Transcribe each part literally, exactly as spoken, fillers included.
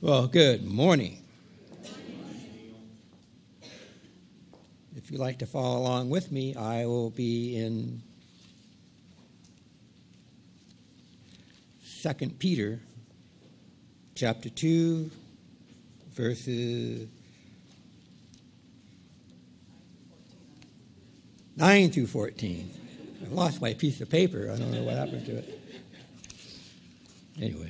Well, good morning. If you'd like to follow along with me, I will be in Second Peter chapter two, verses nine through fourteen. I've lost my piece of paper. I don't know what happened to it. Anyway.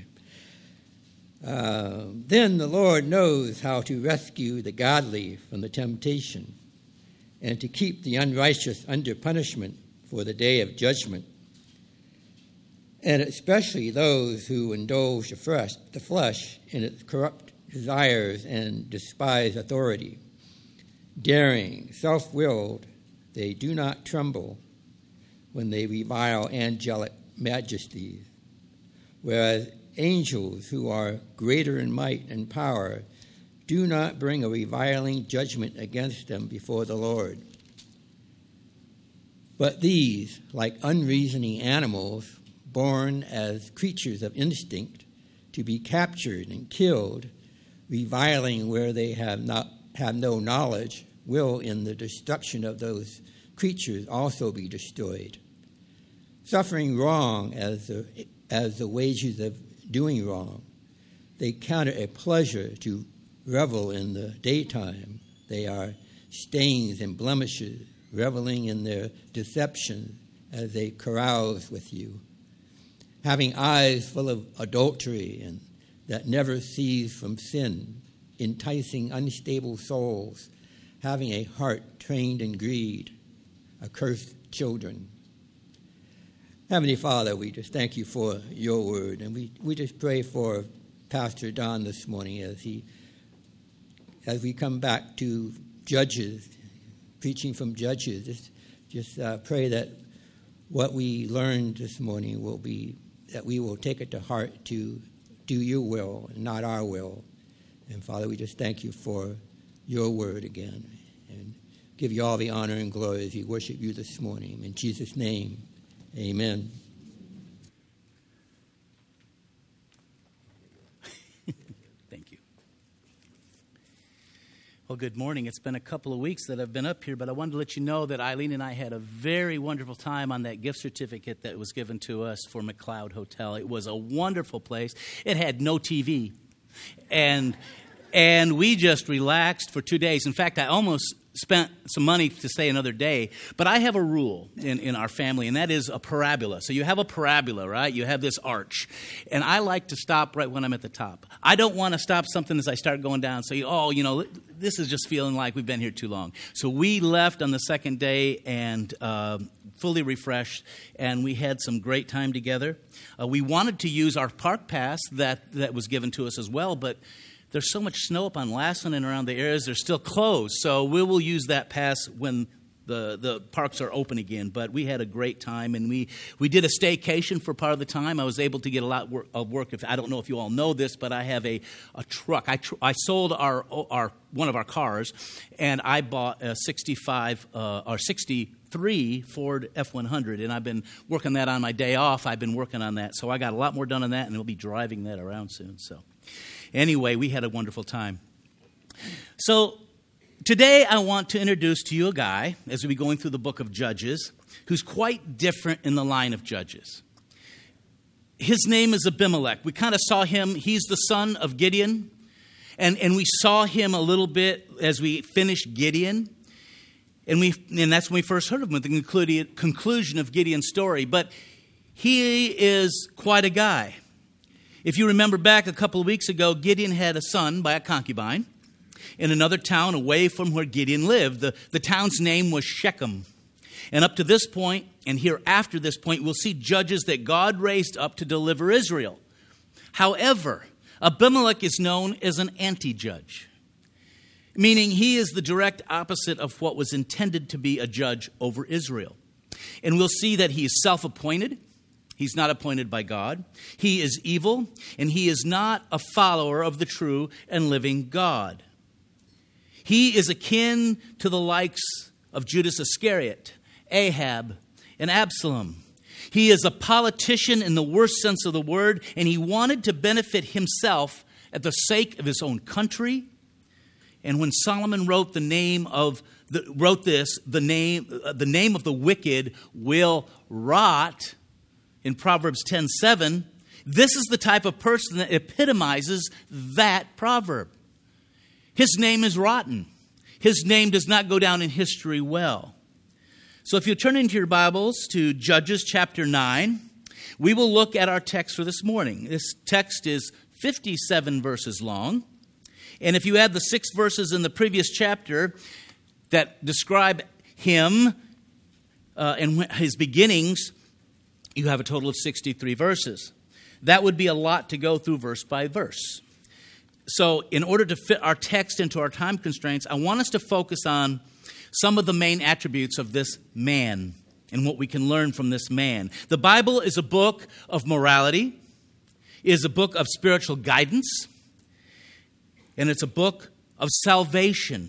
Uh, then the Lord knows how to rescue the godly from the temptation and to keep the unrighteous under punishment for the day of judgment, and especially those who indulge the flesh, the flesh in its corrupt desires and despise authority. Daring, self-willed, they do not tremble when they revile angelic majesties, whereas angels who are greater in might and power do not bring a reviling judgment against them before the Lord. But these, like unreasoning animals, born as creatures of instinct, to be captured and killed, reviling where they have not have no knowledge, will in the destruction of those creatures also be destroyed. Suffering wrong as the, as the wages of doing wrong, they count it a pleasure to revel in the daytime. They are stains and blemishes, reveling in their deception as they carouse with you, having eyes full of adultery and that never cease from sin, enticing unstable souls, having a heart trained in greed, accursed children. Heavenly Father, we just thank you for your word, and we, we just pray for Pastor Don this morning as he, as we come back to Judges, preaching from Judges. Just, just uh, pray that what we learned this morning will be, that we will take it to heart to do your will and not our will. And Father, we just thank you for your word again, and give you all the honor and glory as we worship you this morning. In Jesus' name, amen. Thank you. Well, good morning. It's been a couple of weeks that I've been up here, but I wanted to let you know that Eileen and I had a very wonderful time on that gift certificate that was given to us for McLeod Hotel. It was a wonderful place. It had no T V, and and we just relaxed for two days. In fact, I almost spent some money to stay another day. But I have a rule in, in our family, and that is a parabola. So you have a parabola, right? You have this arch. And I like to stop right when I'm at the top. I don't want to stop something as I start going down. So, you, oh, you know, this is just feeling like we've been here too long. So we left on the second day and uh, fully refreshed, and we had some great time together. Uh, we wanted to use our park pass that, that was given to us as well, but there's so much snow up on Lassen and around the areas, they're still closed. So we will use that pass when the, the parks are open again. But we had a great time, and we, we did a staycation for part of the time. I was able to get a lot of work. If, I don't know if you all know this, but I have a, a truck. I, tr- I sold our our one of our cars, and I bought a sixty-five uh, or sixty-three Ford F one hundred, and I've been working that on my day off. I've been working on that. So I got a lot more done on that, and we'll be driving that around soon. So anyway, we had a wonderful time. So today I want to introduce to you a guy, as we be going through the book of Judges, who's quite different in the line of Judges. His name is Abimelech. We kind of saw him. He's the son of Gideon. And, and we saw him a little bit as we finished Gideon. And, we, and that's when we first heard of him, at the conclusion of Gideon's story. But he is quite a guy. If you remember back a couple of weeks ago, Gideon had a son by a concubine in another town away from where Gideon lived. The, the town's name was Shechem. And up to this point, and here after this point, we'll see judges that God raised up to deliver Israel. However, Abimelech is known as an anti-judge, meaning he is the direct opposite of what was intended to be a judge over Israel. And we'll see that he is self-appointed. He's not appointed by God. He is evil, and he is not a follower of the true and living God. He is akin to the likes of Judas Iscariot, Ahab, and Absalom. He is a politician in the worst sense of the word, and he wanted to benefit himself at the sake of his own country. And when Solomon wrote the name of the, wrote this, the name uh, the name of the wicked will rot in Proverbs ten seven, this is the type of person that epitomizes that proverb. His name is rotten. His name does not go down in history well. So if you turn into your Bibles to Judges chapter nine, we will look at our text for this morning. This text is fifty-seven verses long. And if you add the six verses in the previous chapter that describe him uh, and his beginnings, you have a total of sixty-three verses. That would be a lot to go through verse by verse. So in order to fit our text into our time constraints, I want us to focus on some of the main attributes of this man and what we can learn from this man. The Bible is a book of morality, is a book of spiritual guidance, and it's a book of salvation.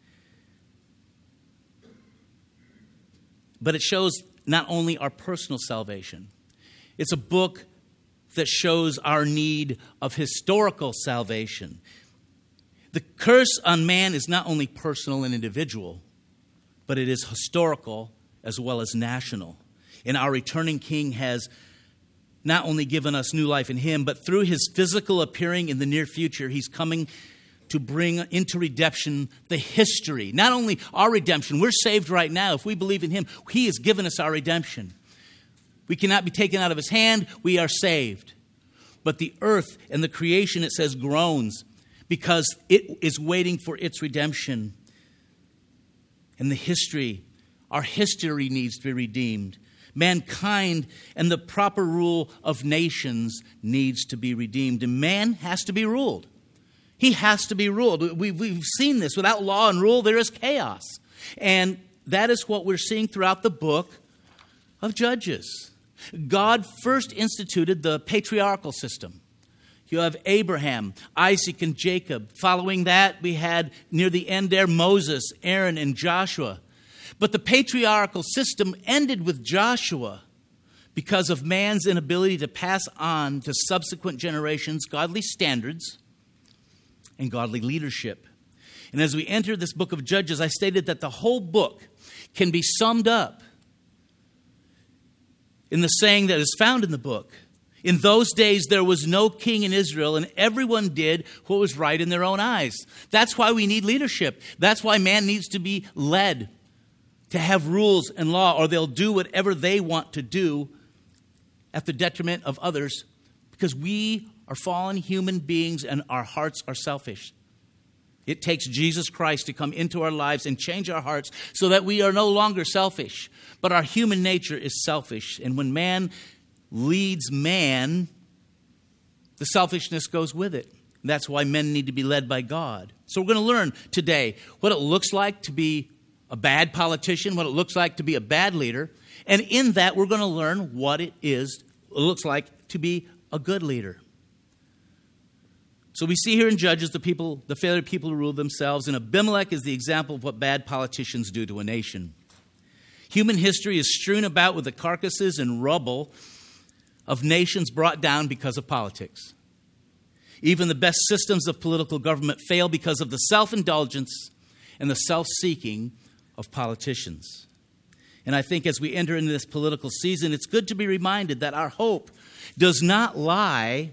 But it shows not only our personal salvation, it's a book that shows our need of historical salvation. The curse on man is not only personal and individual, but it is historical as well as national. And our returning King has not only given us new life in him, but through his physical appearing in the near future, he's coming to bring into redemption the history. Not only our redemption, we're saved right now. If we believe in him, he has given us our redemption. We cannot be taken out of his hand. We are saved. But the earth and the creation, it says, groans because it is waiting for its redemption. And the history, our history needs to be redeemed. Mankind and the proper rule of nations needs to be redeemed. And man has to be ruled. He has to be ruled. We've, we've seen this. Without law and rule, there is chaos. And that is what we're seeing throughout the book of Judges. God first instituted the patriarchal system. You have Abraham, Isaac, and Jacob. Following that, we had near the end there Moses, Aaron, and Joshua. But the patriarchal system ended with Joshua because of man's inability to pass on to subsequent generations godly standards and godly leadership. And as we enter this book of Judges, I stated that the whole book can be summed up in the saying that is found in the book. In those days, there was no king in Israel, and everyone did what was right in their own eyes. That's why we need leadership. That's why man needs to be led, to have rules and law, or they'll do whatever they want to do at the detriment of others, because we are fallen human beings and our hearts are selfish. It takes Jesus Christ to come into our lives and change our hearts so that we are no longer selfish. But our human nature is selfish. And when man leads man, the selfishness goes with it. That's why men need to be led by God. So we're going to learn today what it looks like to be a bad politician, what it looks like to be a bad leader. And in that, we're going to learn what it is, it looks like to be a good leader. So we see here in Judges the people, the failure of people to rule themselves, and Abimelech is the example of what bad politicians do to a nation. Human history is strewn about with the carcasses and rubble of nations brought down because of politics. Even the best systems of political government fail because of the self-indulgence and the self-seeking of politicians. And I think as we enter into this political season, it's good to be reminded that our hope does not lie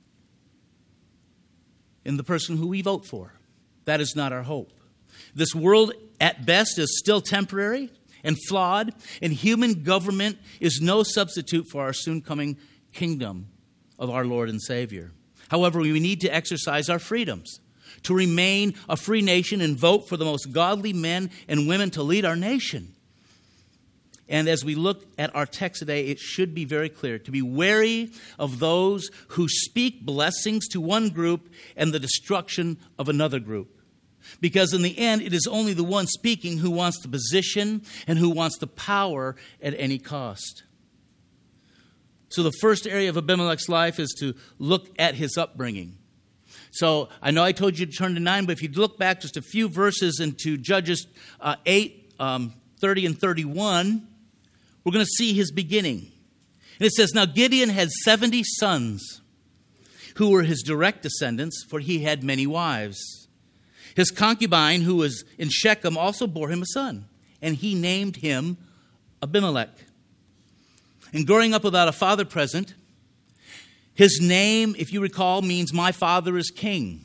in the person who we vote for. That is not our hope. This world, at best, is still temporary and flawed, and human government is no substitute for our soon-coming kingdom of our Lord and Savior. However, we need to exercise our freedoms to remain a free nation and vote for the most godly men and women to lead our nation. And as we look at our text today, it should be very clear to be wary of those who speak blessings to one group and the destruction of another group. Because in the end, it is only the one speaking who wants the position and who wants the power at any cost. So the first area of Abimelech's life is to look at his upbringing. So I know I told you to turn to nine, but if you look back just a few verses into Judges uh, eight, um, thirty and thirty-one, we're going to see his beginning. And it says, now Gideon had seventy sons who were his direct descendants, for he had many wives. His concubine, who was in Shechem, also bore him a son, and he named him Abimelech. And growing up without a father present, his name, if you recall, means my father is king.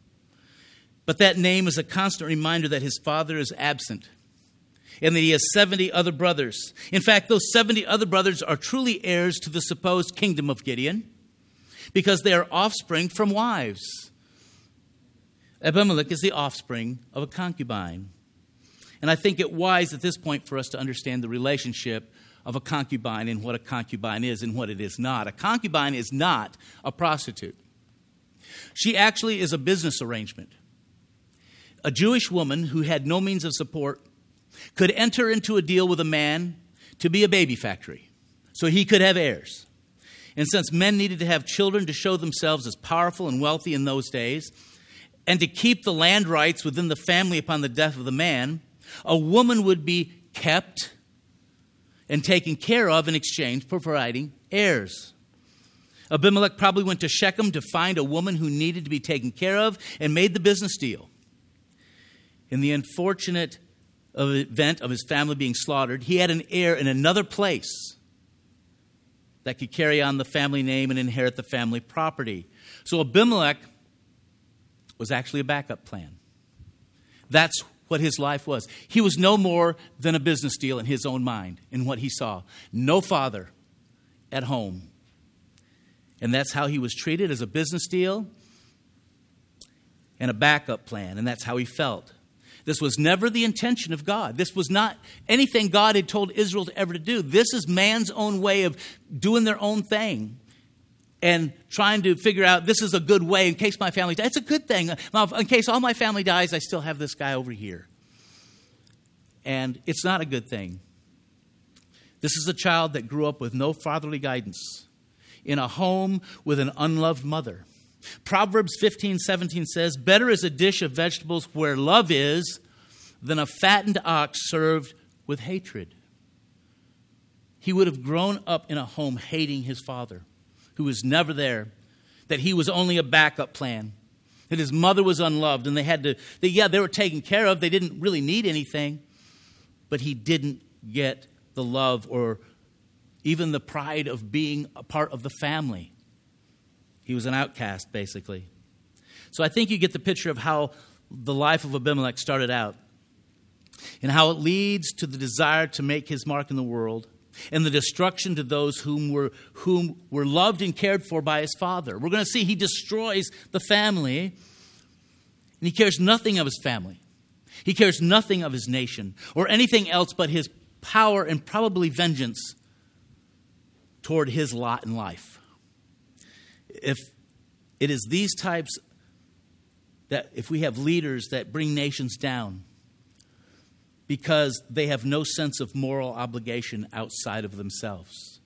But that name is a constant reminder that his father is absent and that he has seventy other brothers. In fact, those seventy other brothers are truly heirs to the supposed kingdom of Gideon because they are offspring from wives. Abimelech is the offspring of a concubine. And I think it wise at this point for us to understand the relationship of a concubine and what a concubine is and what it is not. A concubine is not a prostitute. She actually is a business arrangement. A Jewish woman who had no means of support could enter into a deal with a man to be a baby factory so he could have heirs. And since men needed to have children to show themselves as powerful and wealthy in those days, and to keep the land rights within the family upon the death of the man, a woman would be kept and taken care of in exchange for providing heirs. Abimelech probably went to Shechem to find a woman who needed to be taken care of and made the business deal. In the unfortunate event of his family being slaughtered, he had an heir in another place that could carry on the family name and inherit the family property. So Abimelech was actually a backup plan. That's what his life was. He was no more than a business deal in his own mind, in what he saw. No father at home. And that's how he was treated, as a business deal and a backup plan. And that's how he felt. This was never the intention of God. This was not anything God had told Israel to ever to do. This is man's own way of doing their own thing and trying to figure out, this is a good way in case my family dies. It's a good thing. In case all my family dies, I still have this guy over here. And it's not a good thing. This is a child that grew up with no fatherly guidance, in a home with an unloved mother. Proverbs fifteen seventeen says, better is a dish of vegetables where love is than a fattened ox served with hatred. He would have grown up in a home hating his father, who was never there, that he was only a backup plan, that his mother was unloved, and they had to, they, yeah, they were taken care of. They didn't really need anything, but he didn't get the love or even the pride of being a part of the family. He was an outcast, basically. So I think you get the picture of how the life of Abimelech started out and how it leads to the desire to make his mark in the world and the destruction to those whom were, whom were loved and cared for by his father. We're going to see he destroys the family, and he cares nothing of his family. He cares nothing of his nation or anything else but his power and probably vengeance toward his lot in life. If it is these types that, if we have leaders that bring nations down because they have no sense of moral obligation outside of themselves.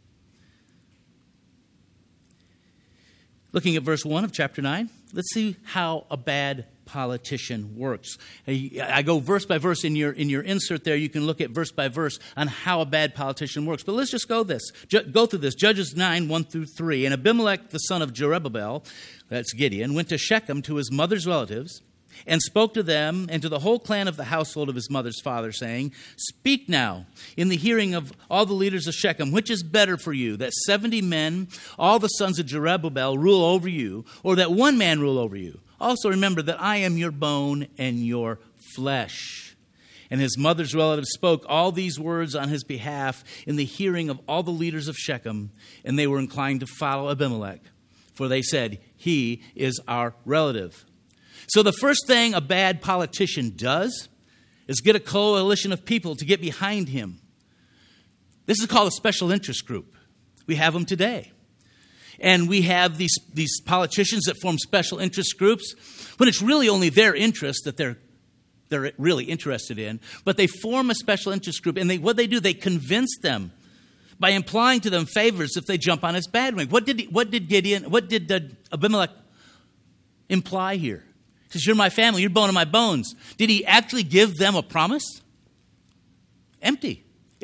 Looking at verse one of chapter nine, let's see how a bad politician works. I go verse by verse in your in your insert there. You can look at verse by verse on how a bad politician works. But let's just go this go through this. Judges nine, one through three. And Abimelech, the son of Jerubbaal, that's Gideon, went to Shechem to his mother's relatives and spoke to them and to the whole clan of the household of his mother's father, saying, speak now in the hearing of all the leaders of Shechem, which is better for you, that seventy men, all the sons of Jerubbaal, rule over you, or that one man rule over you? Also remember that I am your bone and your flesh. And his mother's relatives spoke all these words on his behalf in the hearing of all the leaders of Shechem, and they were inclined to follow Abimelech, for they said, he is our relative. So the first thing a bad politician does is get a coalition of people to get behind him. This is called a special interest group. We have them today. And we have these, these politicians that form special interest groups when it's really only their interest that they're, they're really interested in. But they form a special interest group, and they, what they do, they convince them by implying to them favors if they jump on his bandwagon. What did, what did Gideon, what did uh, Abimelech imply here? He says, you're my family, you're bone of my bones. Did he actually give them a promise? Empty.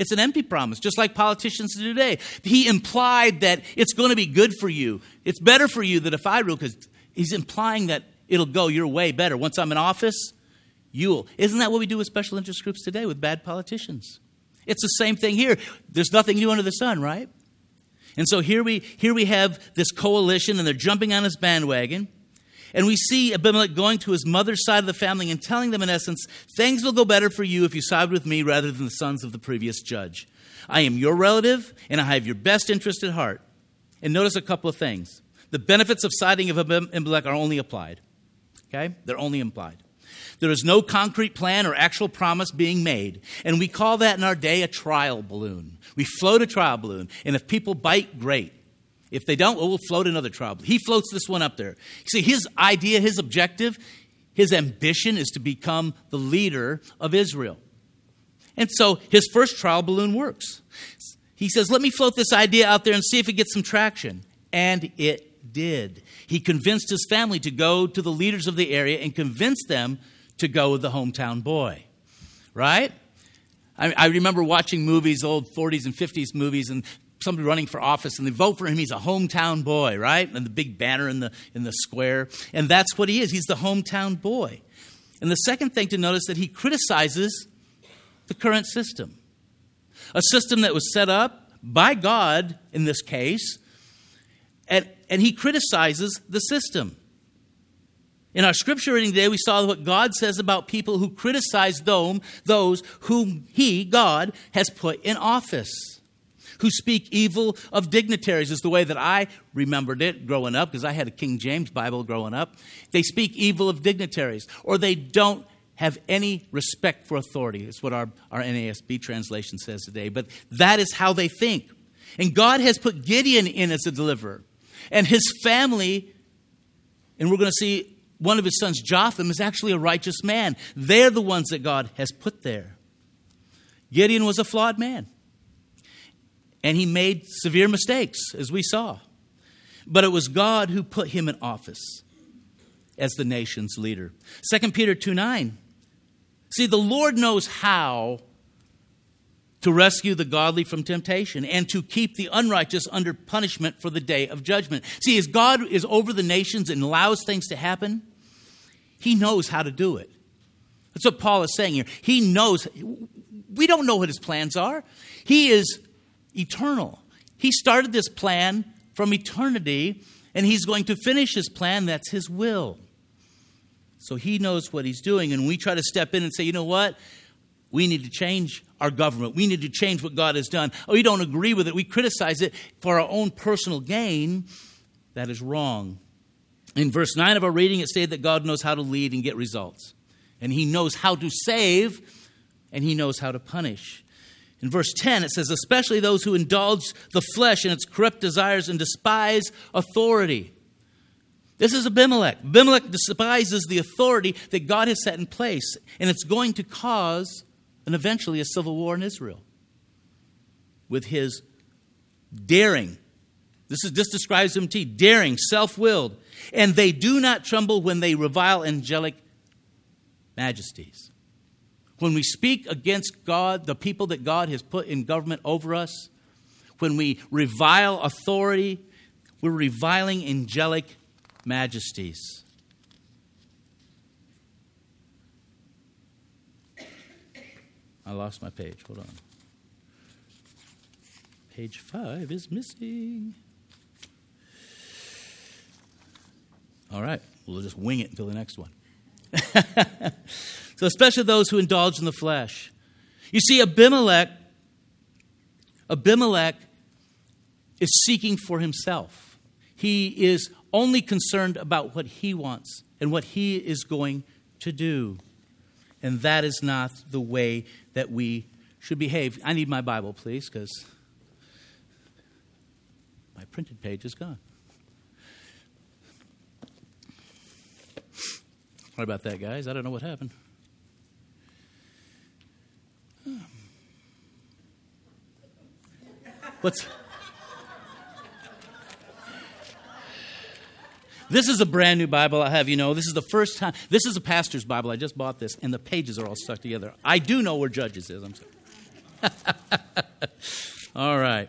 It's an empty promise, just like politicians do today. He implied that it's going to be good for you. It's better for you that if I rule, because he's implying that it'll go your way better. Once I'm in office, you'll. Isn't that what we do with special interest groups today with bad politicians? It's the same thing here. There's nothing new under the sun, right? And so here we here we have this coalition, and they're jumping on his bandwagon. And we see Abimelech going to his mother's side of the family and telling them, in essence, things will go better for you if you side with me rather than the sons of the previous judge. I am your relative, and I have your best interest at heart. And notice a couple of things. The benefits of siding of Abimelech are only applied. Okay? They're only implied. There is no concrete plan or actual promise being made. And we call that in our day a trial balloon. We float a trial balloon. And if people bite, great. If they don't, well, we'll float another trial balloon. He floats this one up there. See, his idea, his objective, his ambition is to become the leader of Israel. And so his first trial balloon works. He says, let me float this idea out there and see if it gets some traction. And it did. He convinced his family to go to the leaders of the area and convinced them to go with the hometown boy. Right? I, I remember watching movies, old forties and fifties movies, and somebody running for office, and they vote for him. He's a hometown boy, right? And the big banner in the in the square. And that's what he is. He's the hometown boy. And the second thing to notice that he criticizes the current system. A system that was set up by God, in this case, and, and he criticizes the system. In our scripture reading today, we saw what God says about people who criticize them, those whom he, God, has put in office. Who speak evil of dignitaries is the way that I remembered it growing up, because I had a King James Bible growing up. They speak evil of dignitaries, or they don't have any respect for authority. It's what our, our N A S B translation says today. But that is how they think. And God has put Gideon in as a deliverer. And his family, and we're going to see one of his sons, Jotham, is actually a righteous man. They're the ones that God has put there. Gideon was a flawed man. And he made severe mistakes, as we saw. But it was God who put him in office as the nation's leader. Second Peter two nine. See, the Lord knows how to rescue the godly from temptation and to keep the unrighteous under punishment for the day of judgment. See, as God is over the nations and allows things to happen, he knows how to do it. That's what Paul is saying here. He knows. We don't know what his plans are. He is eternal. He started this plan from eternity, and he's going to finish his plan. That's his will. So he knows what he's doing, and we try to step in and say, you know what? We need to change our government. We need to change what God has done. Oh, we don't agree with it. We criticize it for our own personal gain. That is wrong. In verse nine of our reading, it stated that God knows how to lead and get results. And he knows how to save, and he knows how to punish. In verse ten, it says, especially those who indulge the flesh in its corrupt desires and despise authority. This is Abimelech. Abimelech despises the authority that God has set in place, and it's going to cause, and eventually, a civil war in Israel with his daring. This is this describes him to daring, self-willed, and they do not tremble when they revile angelic majesties. When we speak against God, the people that God has put in government over us, when we revile authority, we're reviling angelic majesties. I lost my page. Hold on. Page five is missing. All right. We'll just wing it until the next one. So especially those who indulge in the flesh. You see, Abimelech, Abimelech is seeking for himself. He is only concerned about what he wants and what he is going to do. And that is not the way that we should behave. I need my Bible, please, because my printed page is gone. Sorry about that, guys. I don't know what happened. What's... This is a brand new Bible, I have you know. This is the first time. This is a pastor's Bible. I just bought this, and the pages are all stuck together. I do know where Judges is. I'm sorry. All right.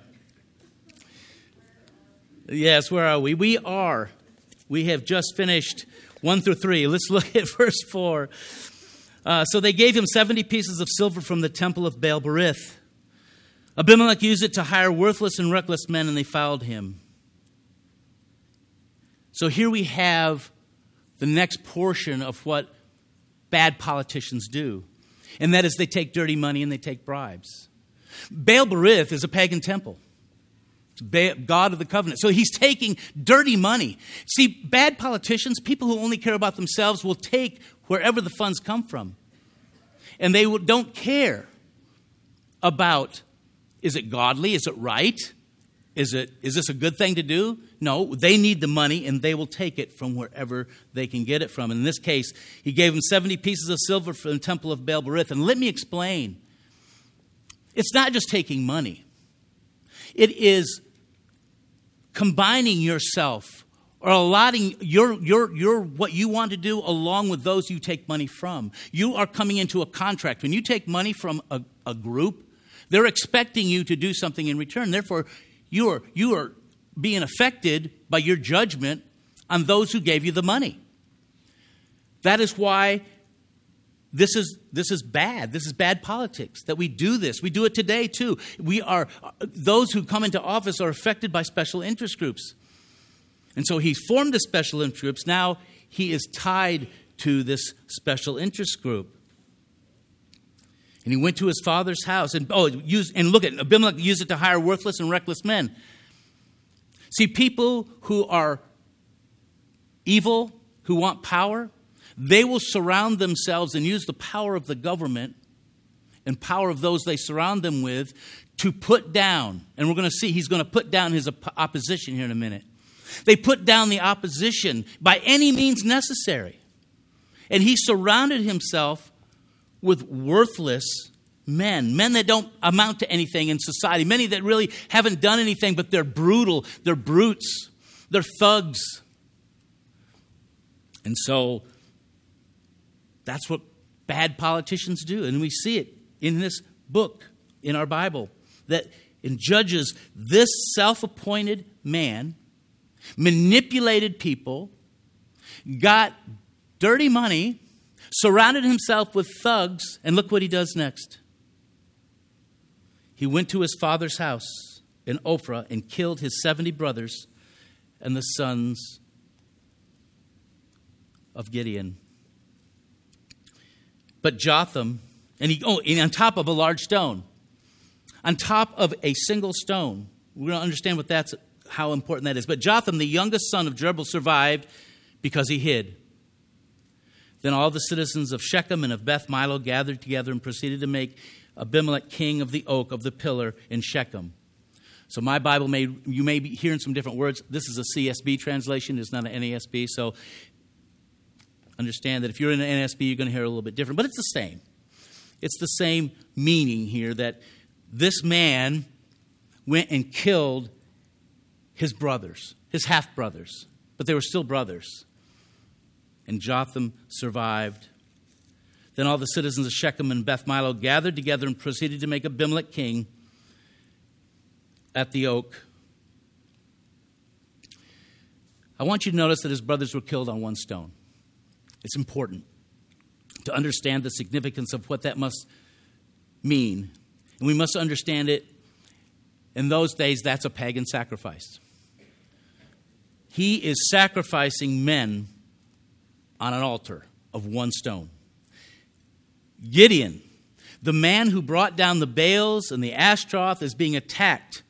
Yes, where are we? We are. We have just finished one through three. Let's look at verse four. Uh, so they gave him seventy pieces of silver from the temple of Baal-berith. Abimelech used it to hire worthless and reckless men, and they followed him. So here we have the next portion of what bad politicians do. And that is they take dirty money and they take bribes. Baal-berith is a pagan temple. It's God of the covenant. So he's taking dirty money. See, bad politicians, people who only care about themselves, will take wherever the funds come from. And they don't care about, is it godly? Is it right? Is it, is this a good thing to do? No, they need the money and they will take it from wherever they can get it from. In this case, he gave them seventy pieces of silver from the temple of Baal-berith. And let me explain. It's not just taking money. It is combining yourself or allotting your, your, your, what you want to do along with those you take money from. You are coming into a contract. When you take money from a, a group, they're expecting you to do something in return. Therefore, you are, you are being affected by your judgment on those who gave you the money. That is why This is this is bad. This is bad politics that we do this. We do it today too. We are those who come into office are affected by special interest groups. And so he formed the special interest groups. Now he is tied to this special interest group. And he went to his father's house and oh, use and look at Abimelech used it to hire worthless and reckless men. See, people who are evil, who want power, they will surround themselves and use the power of the government and power of those they surround them with to put down. And we're going to see he's going to put down his op- opposition here in a minute. They put down the opposition by any means necessary. And he surrounded himself with worthless men, men that don't amount to anything in society, many that really haven't done anything, but they're brutal, they're brutes, they're thugs. And so that's what bad politicians do. And we see it in this book, in our Bible, that in Judges, this self-appointed man manipulated people, got dirty money, surrounded himself with thugs, and look what he does next. He went to his father's house in Ophrah and killed his seventy brothers and the sons of Gideon. But Jotham, and he, oh, and on top of a large stone, on top of a single stone, we're going to understand what that's, how important that is. But Jotham, the youngest son of Jerubbaal, survived because he hid. Then all the citizens of Shechem and of Beth Milo gathered together and proceeded to make Abimelech king of the oak of the pillar in Shechem. So my Bible, may you may be hearing some different words. This is a C S B translation. It's not an N A S B. So understand that if you're in an N A S B, you're going to hear a little bit different. But it's the same. It's the same meaning here that this man went and killed his brothers, his half-brothers. But they were still brothers. And Jotham survived. Then all the citizens of Shechem and Beth Milo gathered together and proceeded to make Abimelech king at the oak. I want you to notice that his brothers were killed on one stone. It's important to understand the significance of what that must mean. And we must understand it. In those days, that's a pagan sacrifice. He is sacrificing men on an altar of one stone. Gideon, the man who brought down the Baals and the Ashtaroth, is being attacked.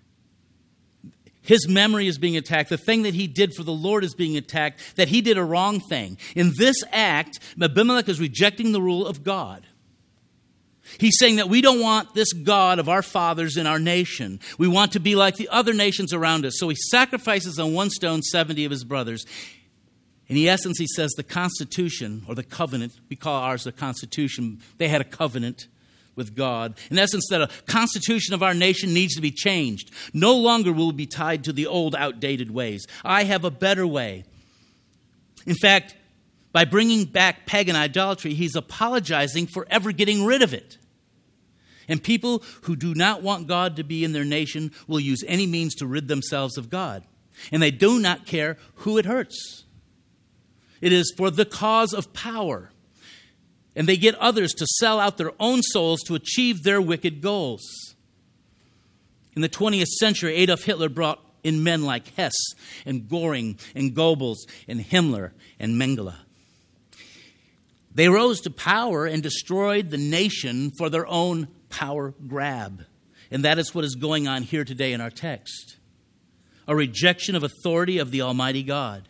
His memory is being attacked. The thing that he did for the Lord is being attacked, that he did a wrong thing. In this act, Abimelech is rejecting the rule of God. He's saying that we don't want this God of our fathers in our nation. We want to be like the other nations around us. So he sacrifices on one stone seventy of his brothers. In essence, he says the Constitution, or the covenant, we call ours the Constitution. They had a covenant with God. In essence, that a constitution of our nation needs to be changed. No longer will it be tied to the old, outdated ways. I have a better way. In fact, by bringing back pagan idolatry, he's apologizing for ever getting rid of it. And people who do not want God to be in their nation will use any means to rid themselves of God. And they do not care who it hurts. It is for the cause of power. And they get others to sell out their own souls to achieve their wicked goals. In the twentieth century, Adolf Hitler brought in men like Hess and Göring and Goebbels and Himmler and Mengele. They rose to power and destroyed the nation for their own power grab. And that is what is going on here today in our text. A rejection of authority of the Almighty God.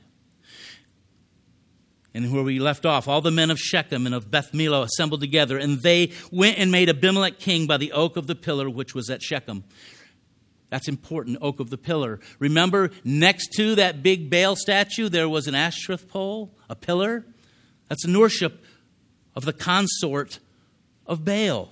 And where we left off, all the men of Shechem and of Beth Millo assembled together, and they went and made Abimelech king by the oak of the pillar which was at Shechem. That's important, oak of the pillar. Remember, next to that big Baal statue, there was an Asherah pole, a pillar. That's an worship of the consort of Baal.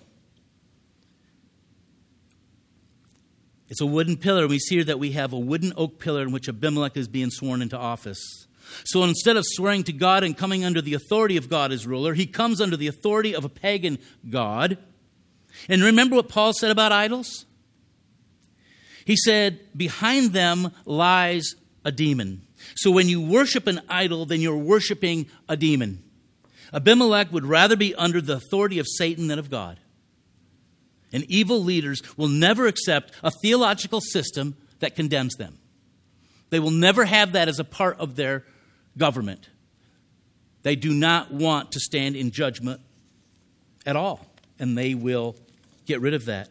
It's a wooden pillar. We see here that we have a wooden oak pillar in which Abimelech is being sworn into office. So instead of swearing to God and coming under the authority of God as ruler, he comes under the authority of a pagan god. And remember what Paul said about idols? He said, behind them lies a demon. So when you worship an idol, then you're worshiping a demon. Abimelech would rather be under the authority of Satan than of God. And evil leaders will never accept a theological system that condemns them. They will never have that as a part of their government. They do not want to stand in judgment at all. And they will get rid of that.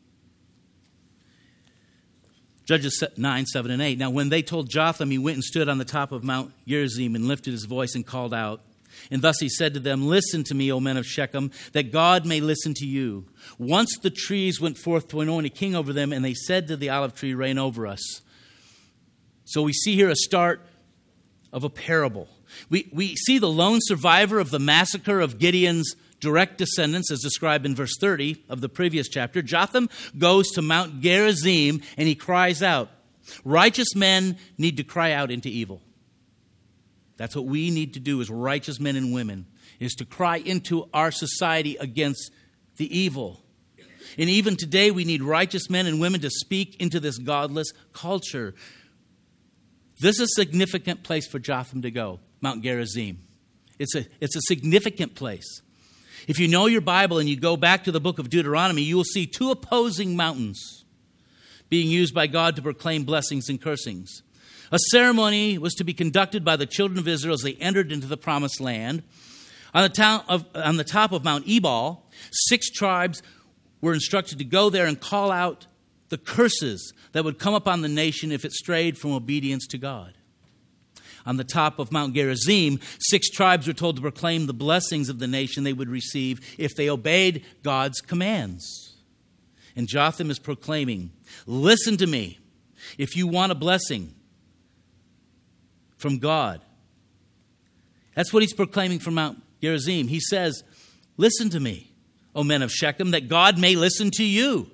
Judges nine, seven, and eight. Now when they told Jotham, he went and stood on the top of Mount Gerizim and lifted his voice and called out. And thus he said to them, listen to me, O men of Shechem, that God may listen to you. Once the trees went forth to anoint a king over them, and they said to the olive tree, reign over us. So we see here a start of a parable. We, we see the lone survivor of the massacre of Gideon's direct descendants, as described in verse thirty of the previous chapter. Jotham goes to Mount Gerizim, and he cries out. Righteous men need to cry out into evil. That's what we need to do as righteous men and women, is to cry into our society against the evil. And even today, we need righteous men and women to speak into this godless culture. This is a significant place for Jotham to go, Mount Gerizim. It's a, it's a significant place. If you know your Bible and you go back to the book of Deuteronomy, you will see two opposing mountains being used by God to proclaim blessings and cursings. A ceremony was to be conducted by the children of Israel as they entered into the promised land. On the, town of, on the top of Mount Ebal, six tribes were instructed to go there and call out the curses that would come upon the nation if it strayed from obedience to God. On the top of Mount Gerizim, six tribes were told to proclaim the blessings of the nation they would receive if they obeyed God's commands. And Jotham is proclaiming, listen to me. If you want a blessing from God. That's what he's proclaiming from Mount Gerizim. He says, listen to me, O men of Shechem, that God may listen to you.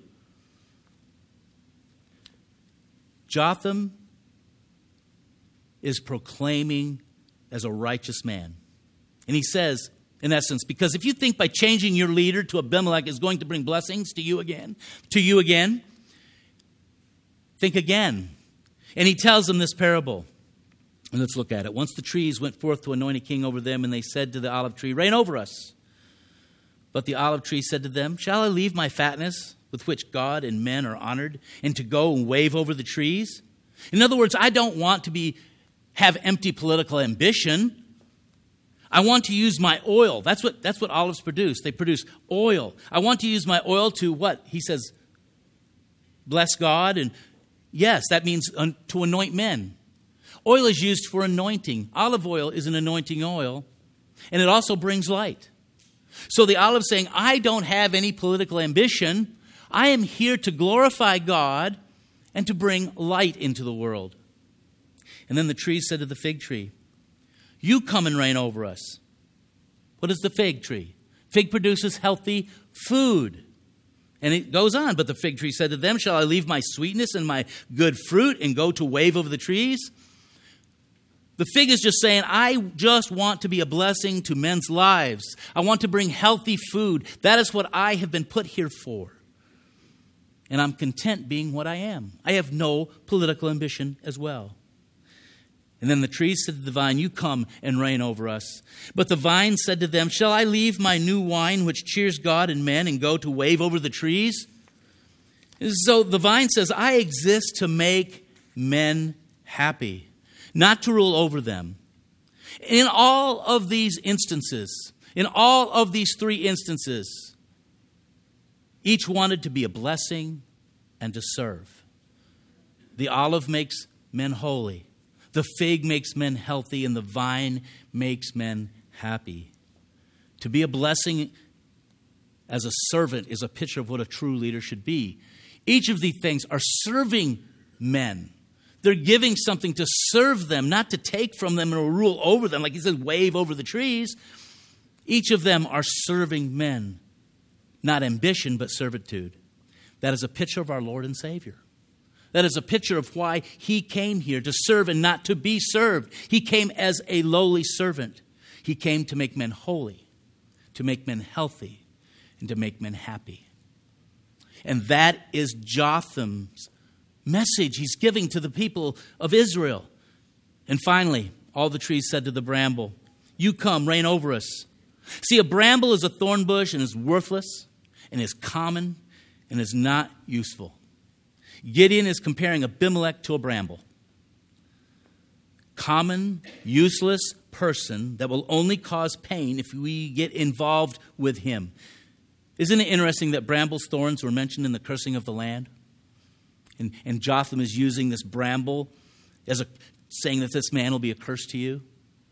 Jotham is proclaiming as a righteous man. And he says, in essence, because if you think by changing your leader to Abimelech is going to bring blessings to you again, to you again, think again. And he tells them this parable. And let's look at it. Once the trees went forth to anoint a king over them, and they said to the olive tree, reign over us. But the olive tree said to them, shall I leave my fatness with which God and men are honored, and to go and wave over the trees? In other words, I don't want to be have empty political ambition. I want to use my oil. That's what, that's what olives produce. They produce oil. I want to use my oil to what? He says, bless God. And yes, that means to anoint men. Oil is used for anointing. Olive oil is an anointing oil, and it also brings light. So the olive is saying, I don't have any political ambition. I am here to glorify God and to bring light into the world. And then the tree said to the fig tree, you come and reign over us. What is the fig tree? Fig produces healthy food. And it goes on, but the fig tree said to them, shall I leave my sweetness and my good fruit and go to wave over the trees? The fig is just saying, I just want to be a blessing to men's lives. I want to bring healthy food. That is what I have been put here for. and I'm content being what I am. I have no political ambition as well. And then the trees said to the vine, you come and reign over us. But the vine said to them, shall I leave my new wine, which cheers God and men, and go to wave over the trees? So the vine says, I exist to make men happy, not to rule over them. In all of these instances, in all of these three instances, each wanted to be a blessing and to serve. The olive makes men holy. The fig makes men healthy, and the vine makes men happy. To be a blessing as a servant is a picture of what a true leader should be. Each of these things are serving men. They're giving something to serve them, not to take from them or rule over them. Like he says, wave over the trees. Each of them are serving men. Not ambition, but servitude. That is a picture of our Lord and Savior. That is a picture of why he came here, to serve and not to be served. He came as a lowly servant. He came to make men holy, to make men healthy, and to make men happy. And that is Jotham's message he's giving to the people of Israel. And finally, all the trees said to the bramble, you come, reign over us. See, a bramble is a thorn bush and is worthless and is common and is not useful. Gideon is comparing Abimelech to a bramble. Common, useless person that will only cause pain if we get involved with him. Isn't it interesting that bramble's thorns were mentioned in the cursing of the land? And, and Jotham is using this bramble as a saying that this man will be a curse to you.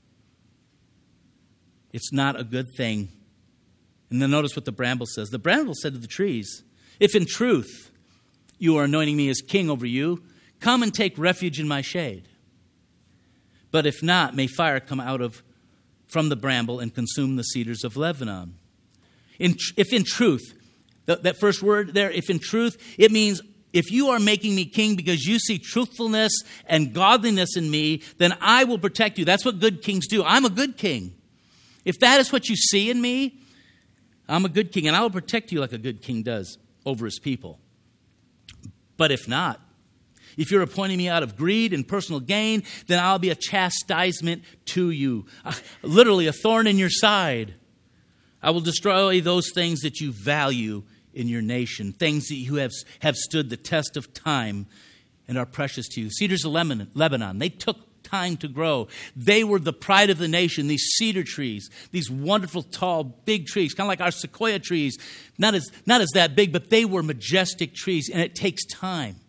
It's not a good thing. And then notice what the bramble says. The bramble said to the trees, if in truth you are anointing me as king over you, come and take refuge in my shade. But if not, may fire come out of from the bramble and consume the cedars of Lebanon. In, if in truth, th- that first word there, if in truth, it means if you are making me king because you see truthfulness and godliness in me, then I will protect you. That's what good kings do. I'm a good king. If that is what you see in me, I'm a good king, and I will protect you like a good king does over his people. But if not, if you're appointing me out of greed and personal gain, then I'll be a chastisement to you. Uh, literally a thorn in your side. I will destroy those things that you value in your nation, things that you have, have stood the test of time and are precious to you. Cedars of Lebanon, they took time to grow. They were the pride of the nation, these cedar trees, these wonderful, tall, big trees, kind of like our sequoia trees. Not as, not as that big, but they were majestic trees, and it takes time.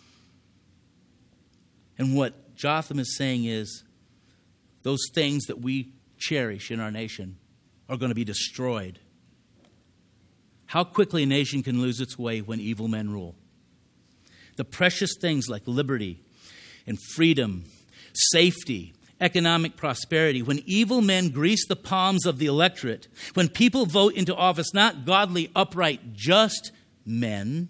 And what Jotham is saying is, those things that we cherish in our nation are going to be destroyed. How quickly a nation can lose its way when evil men rule. The precious things like liberty and freedom, safety, economic prosperity, when evil men grease the palms of the electorate, when people vote into office not godly, upright, just men,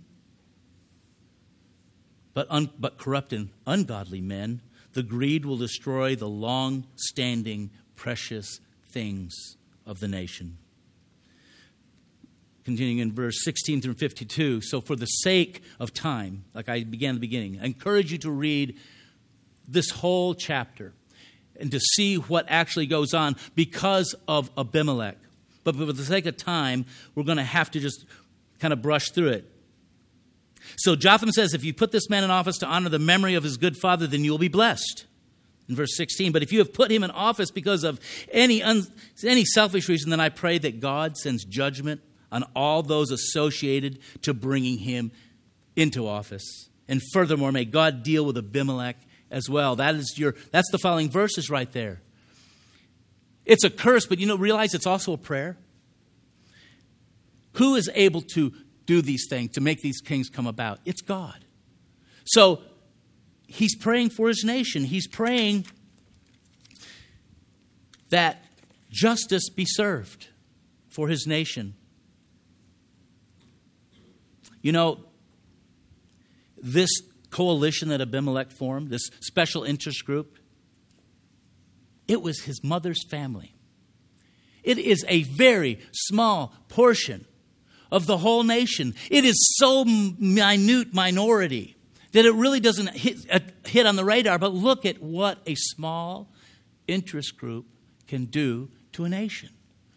but, un, but corrupt and ungodly men, the greed will destroy the long-standing, precious things of the nation. Continuing in verse sixteen through fifty-two, so for the sake of time, like I began at the beginning, I encourage you to read this whole chapter and to see what actually goes on because of Abimelech. But for the sake of time, we're going to have to just kind of brush through it. So Jotham says, if you put this man in office to honor the memory of his good father, then you will be blessed. In verse sixteen, but if you have put him in office because of any, un, any selfish reason, then I pray that God sends judgment on all those associated to bringing him into office. And furthermore, may God deal with Abimelech as well. That is your, that's the following verses right there. It's a curse, but you know, realize it's also a prayer. Who is able to do these things, to make these kings come about? It's God. So he's praying for his nation. He's praying that justice be served for his nation. You know, this coalition that Abimelech formed, this special interest group, it was his mother's family. It is a very small portion of the whole nation. It is so minute minority that it really doesn't hit, uh, hit on the radar. But look at what a small interest group can do to a nation.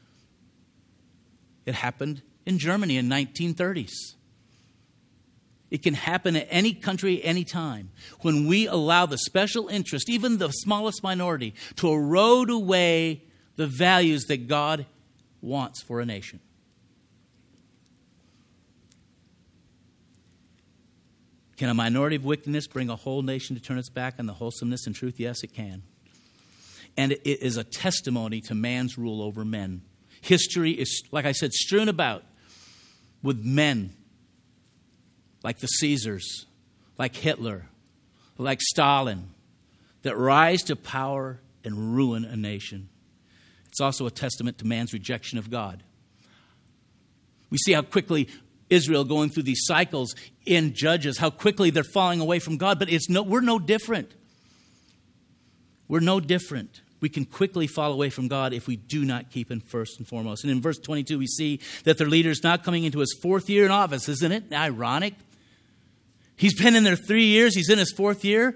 It happened in Germany in nineteen thirties. It can happen at any country, any time, when we allow the special interest, even the smallest minority, to erode away the values that God wants for a nation. Can a minority of wickedness bring a whole nation to turn its back on the wholesomeness and truth? Yes, it can. And it is a testimony to man's rule over men. History is, like I said, strewn about with men like the Caesars, like Hitler, like Stalin, that rise to power and ruin a nation. It's also a testament to man's rejection of God. We see how quickly Israel going through these cycles in Judges, how quickly they're falling away from God, but it's no, we're no different. We're no different. We can quickly fall away from God if we do not keep Him first and foremost. And in verse twenty-two, we see that their leader is now coming into his fourth year in office. Isn't it ironic? He's been in there three years. He's in his fourth year.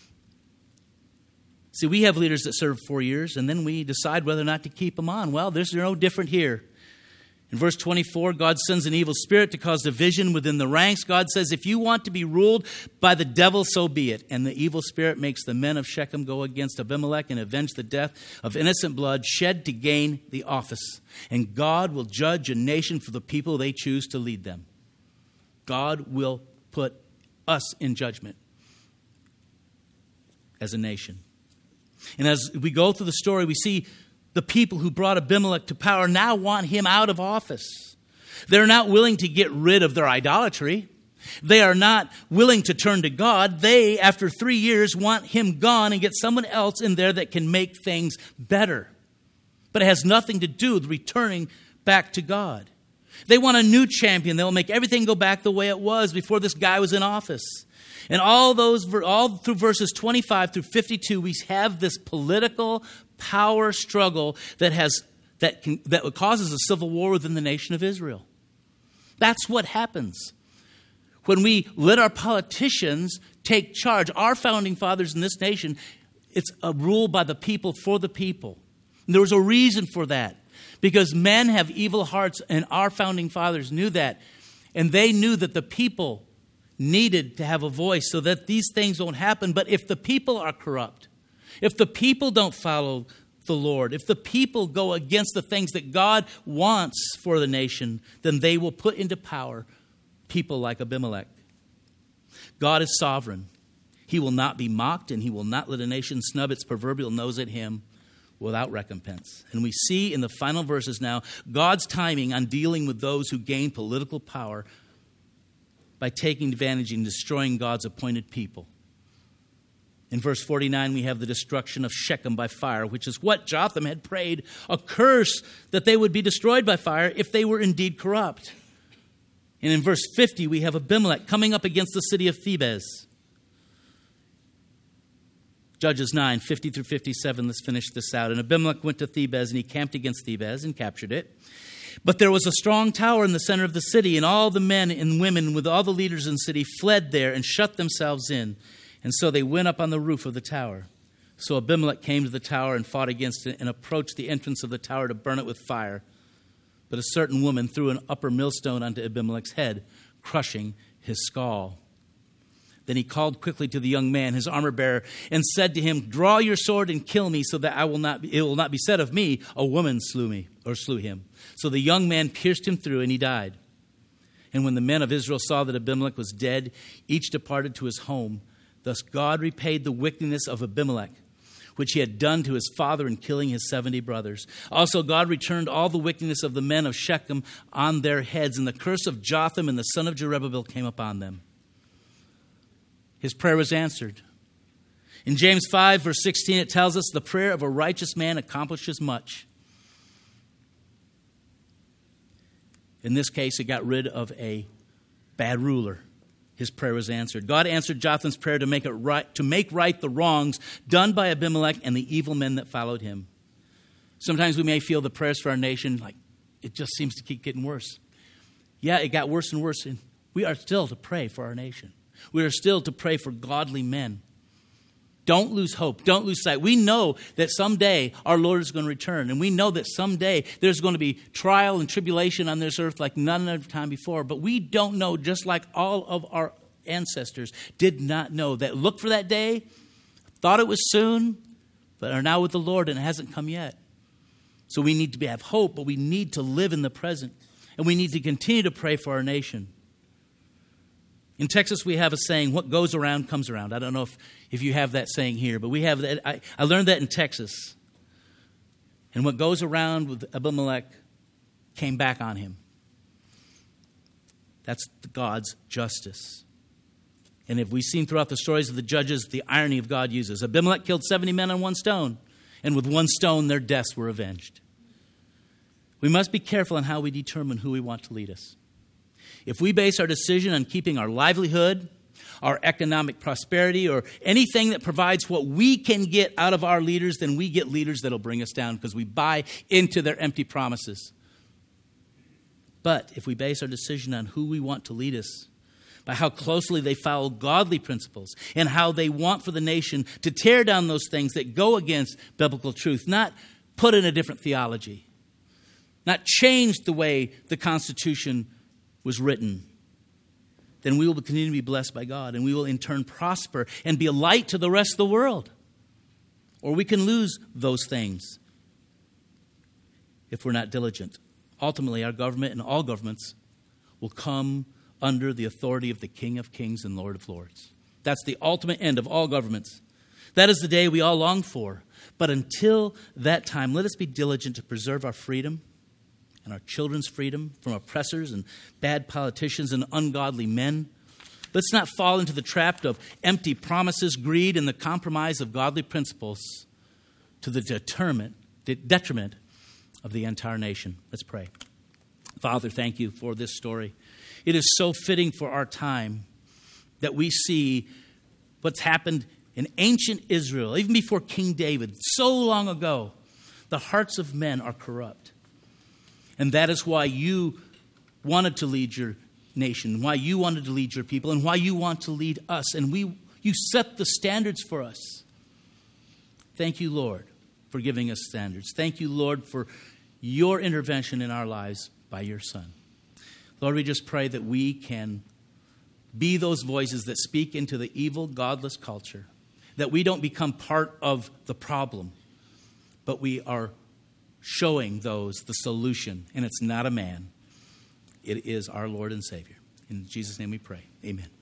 See, we have leaders that serve four years, and then we decide whether or not to keep them on. Well, there's no different here. In verse twenty-four, God sends an evil spirit to cause division within the ranks. God says, if you want to be ruled by the devil, so be it. And the evil spirit makes the men of Shechem go against Abimelech and avenge the death of innocent blood shed to gain the office. And God will judge a nation for the people they choose to lead them. God will put us in judgment as a nation. And as we go through the story, we see the people who brought Abimelech to power now want him out of office. They're not willing to get rid of their idolatry. They are not willing to turn to God. They, after three years, want him gone and get someone else in there that can make things better. But it has nothing to do with returning back to God. They want a new champion that will make everything go back the way it was before this guy was in office. And all those, all through verses twenty-five through fifty-two, we have this political power struggle that has that can, that causes a civil war within the nation of Israel. That's what happens when we let our politicians take charge. Our founding fathers in this nation, it's a rule by the people for the people. And there was a reason for that, because men have evil hearts, and our founding fathers knew that, and they knew that the people needed to have a voice so that these things don't happen. But if the people are corrupt, if the people don't follow the Lord, if the people go against the things that God wants for the nation, then they will put into power people like Abimelech. God is sovereign. He will not be mocked, and he will not let a nation snub its proverbial nose at him without recompense. And we see in the final verses now God's timing on dealing with those who gain political power by taking advantage and destroying God's appointed people. In verse forty-nine, we have the destruction of Shechem by fire, which is what Jotham had prayed, a curse that they would be destroyed by fire if they were indeed corrupt. And in verse fifty, we have Abimelech coming up against the city of Thebez. Judges nine, fifty through fifty-seven, let's finish this out. And Abimelech went to Thebez, and he camped against Thebez and captured it. But there was a strong tower in the center of the city, and all the men and women with all the leaders in the city fled there and shut themselves in. And so they went up on the roof of the tower. So Abimelech came to the tower and fought against it and approached the entrance of the tower to burn it with fire. But a certain woman threw an upper millstone onto Abimelech's head, crushing his skull. Then he called quickly to the young man, his armor bearer, and said to him, "Draw your sword and kill me, so that I will not be, it will not be said of me, a woman slew me," or slew him. So the young man pierced him through, and he died. And when the men of Israel saw that Abimelech was dead, each departed to his home. Thus God repaid the wickedness of Abimelech, which he had done to his father in killing his seventy brothers. Also God returned all the wickedness of the men of Shechem on their heads, and the curse of Jotham and the son of Jerubbaal came upon them. His prayer was answered. In James five, verse sixteen, it tells us the prayer of a righteous man accomplishes much. In this case, it got rid of a bad ruler. His prayer was answered. God answered Jotham's prayer to make it right, to make right the wrongs done by Abimelech and the evil men that followed him. Sometimes we may feel the prayers for our nation like it just seems to keep getting worse. Yeah, it got worse and worse. And we are still to pray for our nation. We are still to pray for godly men. Don't lose hope. Don't lose sight. We know that someday our Lord is going to return. And we know that someday there's going to be trial and tribulation on this earth like none other time before. But we don't know, just like all of our ancestors did not know, that look for that day, thought it was soon, but are now with the Lord and it hasn't come yet. So we need to be, have hope, but we need to live in the present. And we need to continue to pray for our nation. In Texas, we have a saying, what goes around comes around. I don't know if, if you have that saying here, but we have that. I, I learned that in Texas. And what goes around with Abimelech came back on him. That's God's justice. And if we've seen throughout the stories of the judges, the irony of God uses. Abimelech killed seventy men on one stone, and with one stone their deaths were avenged. We must be careful in how we determine who we want to lead us. If we base our decision on keeping our livelihood, our economic prosperity, or anything that provides what we can get out of our leaders, then we get leaders that will bring us down because we buy into their empty promises. But if we base our decision on who we want to lead us, by how closely they follow godly principles and how they want for the nation to tear down those things that go against biblical truth, not put in a different theology, not change the way the Constitution was written, then we will continue to be blessed by God, and we will in turn prosper and be a light to the rest of the world. Or we can lose those things if we're not diligent. Ultimately, our government and all governments will come under the authority of the King of Kings and Lord of Lords. That's the ultimate end of all governments. That is the day we all long for. But until that time, let us be diligent to preserve our freedom and our children's freedom from oppressors and bad politicians and ungodly men. Let's not fall into the trap of empty promises, greed, and the compromise of godly principles to the determinant, detriment of the entire nation. Let's pray. Father, thank you for this story. It is so fitting for our time that we see what's happened in ancient Israel, even before King David, so long ago. The hearts of men are corrupt. And that is why you wanted to lead your nation, why you wanted to lead your people, and why you want to lead us. And we, you set the standards for us. Thank you, Lord, for giving us standards. Thank you, Lord, for your intervention in our lives by your Son. Lord, we just pray that we can be those voices that speak into the evil, godless culture, that we don't become part of the problem, but we are showing those the solution. And it's not a man. It is our Lord and Savior. In Jesus' name we pray. Amen.